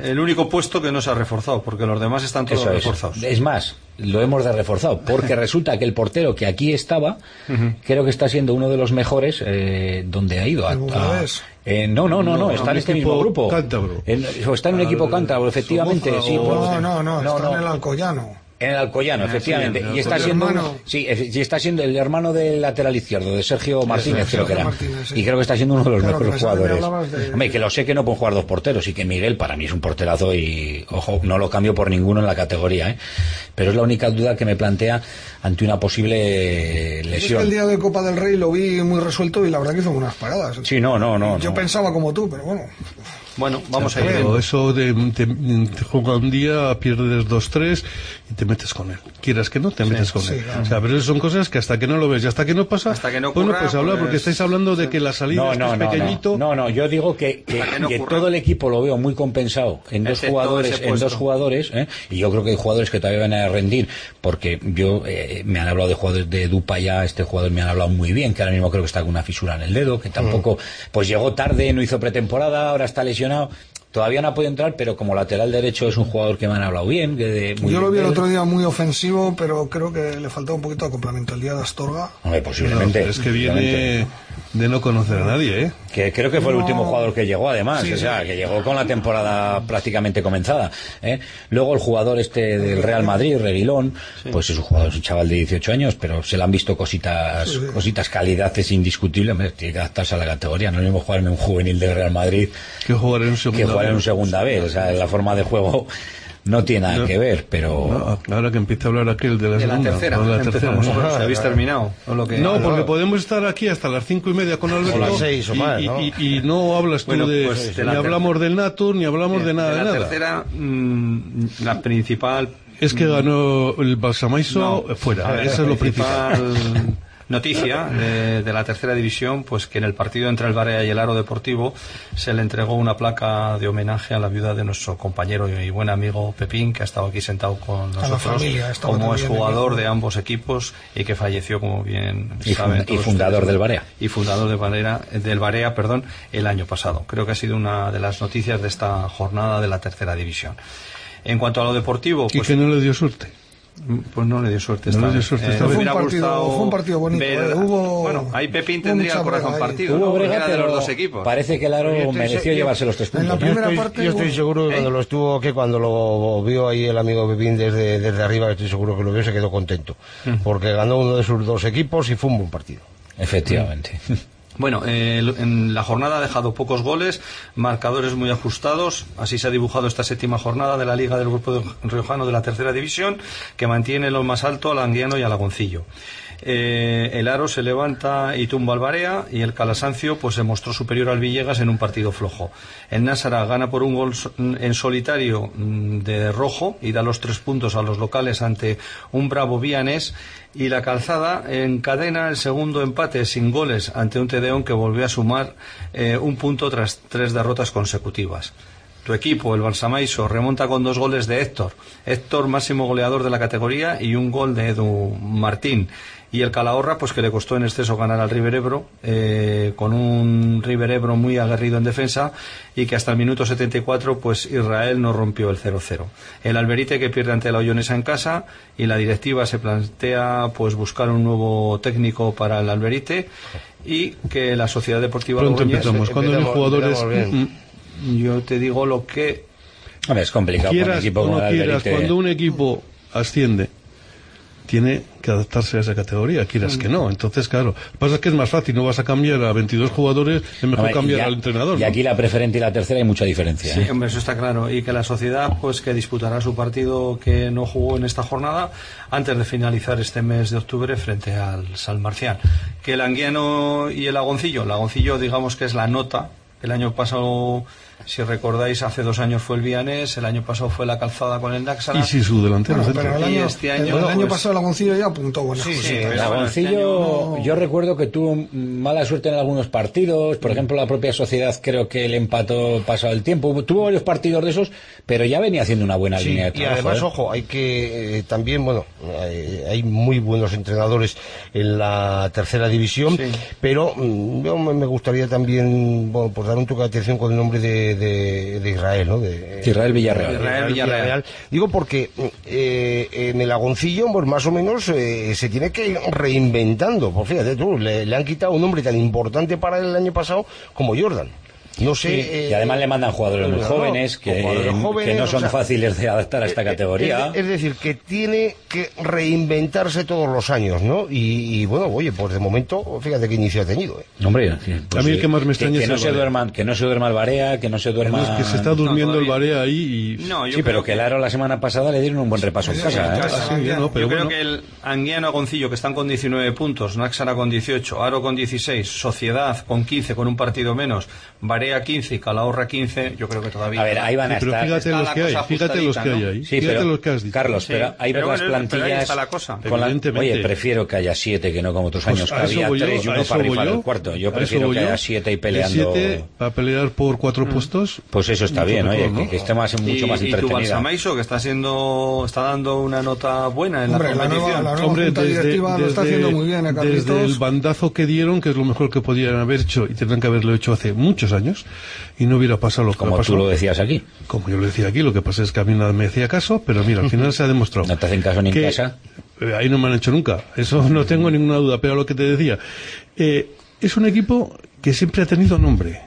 el único puesto que no se ha reforzado, porque los demás están todos Eso es. reforzados. Es más, lo hemos de reforzado, porque resulta que el portero que aquí estaba, uh-huh. creo que está siendo uno de los mejores eh, donde ha ido. A, a, eh, no, no, no, no, no, está en este mismo grupo. Cántabro. En, está en un equipo cántabro, efectivamente. Somoza, sí, o... pues, no, no, no, está no, en el Alcoyano. En el Alcoyano, efectivamente. Sí, y está siendo hermano. sí, y está siendo el hermano del lateral izquierdo, de Sergio Martínez, sí, creo que era. Martínez, sí. Y creo que está siendo uno de los claro, mejores jugadores. De... Hombre, que lo sé que no pueden jugar dos porteros y que Miguel para mí es un porterazo y, ojo, no lo cambio por ninguno en la categoría, ¿eh? Pero es la única duda que me plantea ante una posible lesión. Es que el día de Copa del Rey lo vi muy resuelto y la verdad que hizo unas paradas. Sí, no, no, no. Yo no. pensaba como tú, pero bueno... Bueno, vamos o sea, a ir. Pero eso de te, te juega un día, pierdes dos tres y te metes con él. Quieras que no, te metes sí, con sí, él. Claro. O sea, pero eso son cosas que hasta que no lo ves y hasta que no pasa, hasta que no ocurra, bueno, pues habla, pues... porque estáis hablando de que la salida no, es, no, que es no, pequeñito. No, no, no, yo digo que, que, que, no que todo el equipo lo veo muy compensado en dos jugadores, en dos jugadores, ¿eh? Y yo creo que hay jugadores que todavía van a rendir, porque yo eh, me han hablado de jugadores de Dupa ya, este jugador me han hablado muy bien, que ahora mismo creo que está con una fisura en el dedo, que tampoco, pues llegó tarde, no hizo pretemporada, ahora está lesionado. Todavía no ha podido entrar, pero como lateral derecho es un jugador que me han hablado bien. Que de, muy Yo lo vi bien. el otro día muy ofensivo, pero creo que le faltaba un poquito de complemento. El día de Astorga. Hombre, posiblemente. No, es que viene de no conocer a nadie, ¿eh? Que creo que fue no. el último jugador que llegó, además. Sí, o sea, sí. que llegó con la temporada prácticamente comenzada. ¿eh? Luego el jugador este del Real Madrid, Reguilón, sí. pues es un jugador, es un chaval de dieciocho años, pero se le han visto cositas, sí, sí. cositas, calidades indiscutibles. Hombre, tiene que adaptarse a la categoría. No es lo mismo jugarme un juvenil del Real Madrid que jugar en un segunda que jugar en un segunda vez. O sea, la forma de juego no tiene nada no, que ver, pero... No, ahora que empieza a hablar aquel de la de segunda. La tercera, la tercera. ¿Se habéis terminado? ¿O lo que... No, porque podemos estar aquí hasta las cinco y media con Alberto. O las seis o más, y, ¿no? Y, y, y no hablas tú bueno, de... Pues de ni hablamos del Natur, ni hablamos de, de nada de de la nada. tercera, mmm, la principal... Es que ganó el Balsamaiso no, fuera, ver, eso es lo principal. Noticia de, de la tercera división, pues que en el partido entre el Barea y el Aro Deportivo se le entregó una placa de homenaje a la viuda de nuestro compañero y buen amigo Pepín, que ha estado aquí sentado con nosotros familia, como exjugador de ambos equipos y que falleció, como bien y saben, y fundador ustedes, del Barea y fundador del Barea, del Barea, perdón, el año pasado. Creo que ha sido una de las noticias de esta jornada de la tercera división. En cuanto a lo deportivo, y pues, que no le dio suerte. Pues no le dio suerte. No le dio suerte. Eh, fue, un partido, fue un partido bonito. Ver, eh, hubo, bueno, ahí Pepín tendría el corazón partido. Hubo ¿no? brega, de pero los dos equipos. Parece que el Aro mereció yo, llevarse los tres puntos. En la primera yo estoy, parte, yo estoy seguro que cuando ¿eh? lo estuvo, que cuando lo vio ahí el amigo Pepín desde, desde arriba, estoy seguro que lo vio, se quedó contento. Mm. Porque ganó uno de sus dos equipos y fue un buen partido. Efectivamente. Mm. Bueno, eh, en la jornada ha dejado pocos goles, marcadores muy ajustados. Así se ha dibujado esta séptima jornada de la Liga del Grupo de Riojano de la Tercera División, que mantiene lo más alto al Anguiano y al Agoncillo. Eh, el Aro se levanta y tumba al Barea, y el Calasancio pues se mostró superior al Villegas en un partido flojo. El Násara gana por un gol en solitario de Rojo y da los tres puntos a los locales ante un bravo Vianés, y la Calzada encadena el segundo empate sin goles ante un Tedeón que volvió a sumar eh, un punto tras tres derrotas consecutivas. Tu equipo, el Balsamaiso, remonta con dos goles de Héctor. Héctor, máximo goleador de la categoría, y un gol de Edu Martín. Y el Calahorra, pues que le costó en exceso ganar al River Ebro, eh, con un River Ebro muy aguerrido en defensa, y que hasta el minuto setenta y cuatro, pues Israel no rompió el cero cero. El Alberite, que pierde ante la Ollonesa en casa, y la directiva se plantea pues buscar un nuevo técnico para el Alberite, y que la Sociedad Deportiva Pronto Logroñés, empezamos. Cuando hay jugadores... Yo te digo lo que... Hombre, es complicado. Quieras un equipo o no como quieras, Alberite... cuando un equipo asciende, tiene que adaptarse a esa categoría, quieras mm. que no. Entonces, claro, lo que pasa es que es más fácil, no vas a cambiar a veintidós jugadores, es mejor hombre, cambiar ya, al entrenador. Y ¿no? aquí la preferente y la tercera hay mucha diferencia. Sí, ¿eh? hombre, eso está claro. Y que la Sociedad, pues que disputará su partido que no jugó en esta jornada antes de finalizar este mes de octubre frente al San Marcial. Que el Anguiano y el Agoncillo, el Agoncillo digamos que es la nota. El año pasado, si recordáis, hace dos años fue el Vianés, el año pasado fue la Calzada con el Náxara. Y si su delantero. Bueno, pero el año, y este año, el, el año pues, pasado el Agoncillo ya apuntó buenas sí, cosas. sí, el bueno, Agoncillo, este año... yo recuerdo que tuvo mala suerte en algunos partidos. Por ejemplo, la propia Sociedad creo que el empató pasado el tiempo. Tuvo varios partidos de esos, pero ya venía haciendo una buena sí, línea de trabajo. Y además, ¿eh? ojo, hay que eh, también, bueno, eh, hay muy buenos entrenadores en la tercera división, sí. pero mm, yo me gustaría también, bueno, pues dar un toque de atención con el nombre de de, de, de Israel, ¿no? De, Israel Villarreal. De Israel Villarreal. Digo porque eh, en el Agoncillo, pues más o menos eh, se tiene que ir reinventando. Pues fíjate tú, le, le han quitado un nombre tan importante para él el año pasado como Jordan. No sé. Sí, eh, y además le mandan jugadores muy no, jóvenes, que, jugadores jóvenes, que no son o sea, fáciles de adaptar a esta categoría. Es, es decir, que tiene que reinventarse todos los años, ¿no? Y, y bueno, oye, pues de momento, fíjate qué inicio ha tenido. ¿eh? Hombre, pues, a mí el que más me extraña que, que es no el se Barea. duerman, que no se duerma el Barea, que no se duerma. No, es que se está durmiendo no, el Barea ahí y. No, yo sí, pero creo que el Aro la semana pasada le dieron un buen repaso en casa. ¿eh? Ah, sí, no, pero yo creo bueno. que el Anguiano Agoncillo, que están con diecinueve puntos, Náxara con dieciocho, Aro con dieciséis, Sociedad con quince, con un partido menos, Barea quince y Calahorra quince, yo creo que todavía. A ver, ahí van a Sí, pero estar. fíjate los que hay, fíjate los que hay ahí. Sí, fíjate pero, los que has dicho. Carlos, Sí, pero ahí ves pero las bueno, pero ahí plantillas. está la cosa. Con la- Evidentemente. oye, prefiero que haya siete que no como otros Pues años, que a eso había voy yo, tres y a uno eso para voy rifar yo, el cuarto. Yo a eso prefiero voy que yo. haya siete y De peleando. siete para pelear por cuatro puestos. Pues eso está mucho bien, mejor, oye, ¿no? que, que esté más, mucho y, más y tu entretenida. Balsamaiso, que está siendo, está dando una nota buena en Hombre, la la competición. nueva- la nueva Hombre, junta desde, directiva lo está desde- haciendo muy bien, ¿eh, Carlitos? desde el bandazo que dieron, que es lo mejor que podían haber hecho y tendrán que haberlo hecho hace muchos años, y no hubiera pasado lo que Como pasó. tú lo decías aquí. Como yo lo decía aquí, lo que pasa es que a mí nada me hacía caso, pero mira, al final se ha demostrado. No te hacen caso ni en que, casa. eh, ahí no me han hecho nunca, eso no tengo ninguna duda, pero lo que te decía, eh, es un equipo que siempre ha tenido nombre,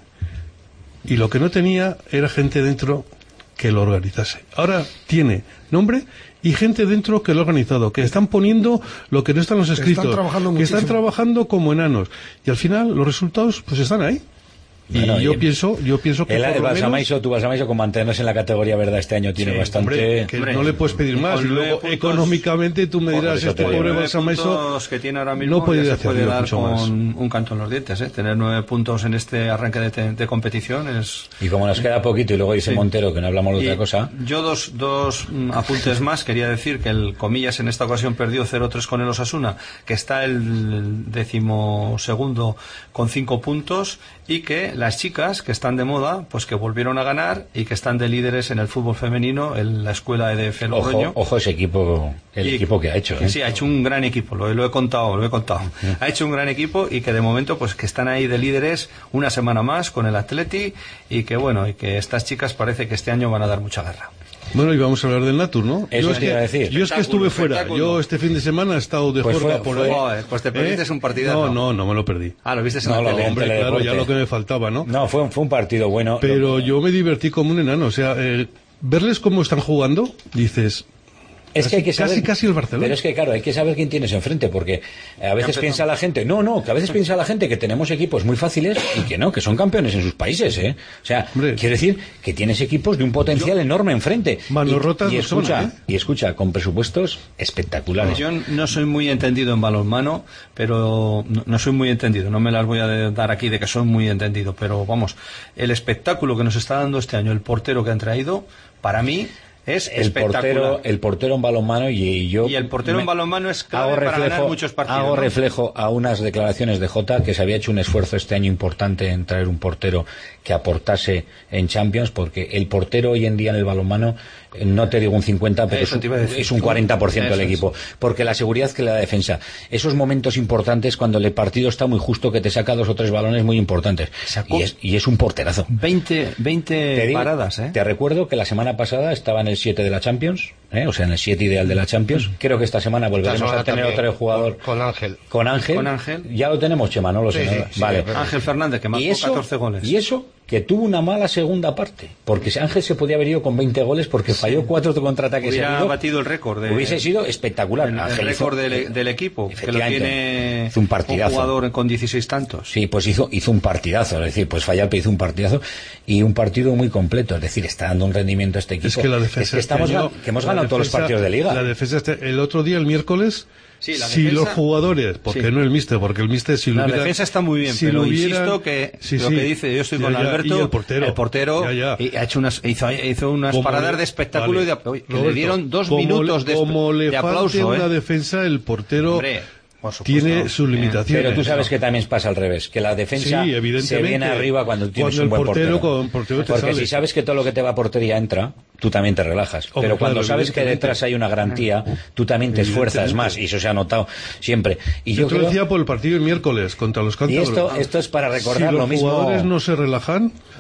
y lo que no tenía era gente dentro que lo organizase. Ahora tiene nombre y gente dentro que lo ha organizado, que están poniendo lo que no está en los escritos, Están trabajando que están muchísimo. trabajando como enanos, y al final los resultados pues están ahí. Y Bueno, yo y- pienso, yo pienso que El, por el lo menos- Balsamaiso, tu Balsamaiso, con mantenerse en la categoría verdad este año tiene Sí, bastante. hombre, que Hombre, no le puedes pedir más. con Y luego, nueve puntos- económicamente, tú me Por dirás, eso este te digo, pobre Nueve Balsamaiso puntos que tiene ahora mismo no puede ir ya se hacia puede arriba dar mucho con más. un canto en los dientes, ¿eh? Tener nueve puntos en este arranque de, te- de competición es... Y como nos queda poquito y luego dice Sí. Montero que no hablamos de Y otra cosa. Yo dos, dos mm, apuntes más. Quería decir que el Comillas en esta ocasión perdió cero tres con el Osasuna, que está el decimosegundo con cinco puntos, y que las chicas que están de moda, pues que volvieron a ganar y que están de líderes en el fútbol femenino en la escuela E D F Logroño. Ojo, ojo ese equipo, el Y- equipo que ha hecho. que ¿eh? sí, ha hecho un gran equipo, lo, lo he contado, lo he contado. Ha hecho un gran equipo y que de momento pues que están ahí de líderes una semana más con el Atleti, y que bueno, y que estas chicas parece que este año van a dar mucha guerra. Bueno, y vamos a hablar del Natur, ¿no? Eso yo es te que, iba a decir. yo es que estuve Espectáculo, fuera. espectáculo. Yo este fin de semana he estado de Pues juerga fue- por fue- ahí. Joder, pues te perdiste un partidazo. No, no, no me lo perdí. Ah, lo viste en No, la lo tele. vi. Hombre, claro, teledeporte. ya lo que me faltaba, ¿no? No, fue, un- fue un partido bueno. Pero yo me divertí como un enano. O sea, eh, verles cómo están jugando, dices... Es que hay que saber, casi, casi el Barcelona. Pero es que, claro, hay que saber quién tienes enfrente, porque a veces empezó. piensa la gente, no, no, que a veces piensa la gente que tenemos equipos muy fáciles y que no, que son campeones en sus países, ¿eh? O sea, Hombre. quiero decir que tienes equipos de un potencial enorme enfrente. Manos y, rotas y no son, escucha, ¿eh? y escucha, con presupuestos espectaculares. Yo no soy muy entendido en balonmano, pero no, no soy muy entendido, no me las voy a de- dar aquí de que soy muy entendido, pero vamos, el espectáculo que nos está dando este año el portero que han traído, para mí es el espectacular. portero, el portero en balonmano y, y yo Y el portero me- en balonmano es clave hago para reflejo, ganar muchos partidos, hago ¿no? reflejo a unas declaraciones de Jota, que se había hecho un esfuerzo este año importante en traer un portero que aportase en Champions, porque el portero hoy en día en el balonmano, eh, no te digo un cincuenta, pero Eso es te iba a un, decir. es un cuarenta por ciento del Eso es. equipo, porque la seguridad que le da defensa, esos momentos importantes cuando el partido está muy justo, que te saca dos o tres balones muy importantes, Sacó y es, y es un porterazo. veinte, Te veinte digo, paradas, ¿eh? Te recuerdo que la semana pasada estaba en el siete de la Champions, ¿eh? O sea, en el siete ideal de la Champions. Creo que esta semana volveremos Esta semana a tener también, otro jugador. con Ángel. Con Ángel. Con Ángel. Ya lo tenemos, Chema, no lo sé. Sí, ¿no? sí, sí, vale. pero- Ángel Fernández, que marcó y eso, catorce goles. Y eso que tuvo una mala segunda parte, porque si Ángel se podía haber ido con veinte goles porque falló cuatro contraataques Hubiera seguidos. batido el récord de- Hubiese sido espectacular. el, el Ángel hizo- récord del, del equipo, que lo Efectivamente. tiene Hizo un partidazo. jugador con dieciséis tantos. Sí, pues hizo, hizo un partidazo, es decir, pues fallar, pero hizo un partidazo y un partido muy completo, es decir, está dando un rendimiento a este equipo. Es que la defensa Es que este estamos año- gan- que hemos la ganado todos los defensa- partidos de liga. La defensa este- el otro día, el miércoles, Sí, la si defensa- los jugadores, porque Sí. no el míster, porque el míster si lo La hubiera- defensa está muy bien, si pero lo hubieran- insisto que Sí, lo sí. que dice, yo estoy Ya, con ya, Alberto, y el portero, el portero Ya, ya. y ha hecho unas, hizo, hizo unas Como paradas le- de espectáculo vale. y de, oye, que le Roberto, dieron dos como minutos le- de, como le de falte aplauso. una ¿eh? defensa, el portero Hombre, por supuesto. tiene sus Eh, limitaciones. Pero tú sabes que también pasa al revés, que la defensa Sí, evidentemente. se viene arriba cuando tienes Cuando un el buen portero portero. con portero te Porque sale. si sabes que todo lo que te va a portería entra, tú también te relajas. Hombre, Pero cuando claro, sabes que evidentemente. detrás hay una garantía, tú también te esfuerzas más, y eso se ha notado siempre. Y yo Yo te lo creo, decía por el partido el miércoles contra los y cántabros. esto, esto es para recordar si lo los mismo. jugadores no se relajan,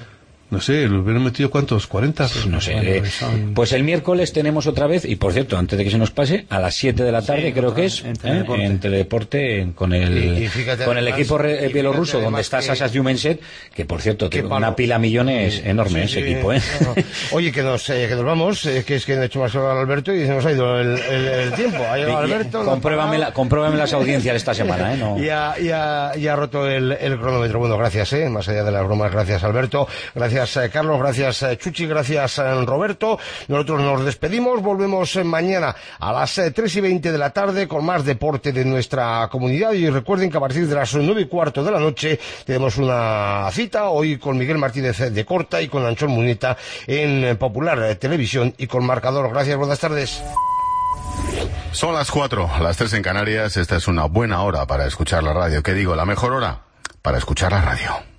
no sé, lo hubieran metido ¿cuántos? ¿cuarenta? Sí, no sé. Eh, pues el miércoles tenemos otra vez, y por cierto, antes de que se nos pase, a las siete de la tarde sí, creo que es, en Teledeporte, ¿eh? en Teledeporte con el y, y fíjate, con el equipo re, bielorruso, donde está Sasas Yumenset, que por cierto, tiene una pila millones sí, enorme sí, ese sí, equipo. ¿eh? No, no. Oye, que nos, eh, que nos vamos, eh, que es que no he hecho más a Alberto y se nos ha ido el, el, el tiempo. Ha llegado Alberto. Compruébame, la, compruébame las audiencias esta semana. ¿eh? No. Y, ha, y, ha, y ha roto el, el cronómetro. Bueno, gracias, ¿eh? Más allá de las bromas, gracias Alberto, gracias eh, Carlos, gracias Gracias Chuchi, gracias Roberto. Nosotros nos despedimos, volvemos mañana a las tres y veinte de la tarde con más deporte de nuestra comunidad y recuerden que a partir de las nueve y cuarto de la noche tenemos una cita hoy con Miguel Martínez de Corta y con Anchón Munita en Popular Televisión y con Marcador. Gracias, buenas tardes. Son las cuatro, las tres en Canarias. Esta es una buena hora para escuchar la radio. ¿Qué digo? La mejor hora para escuchar la radio.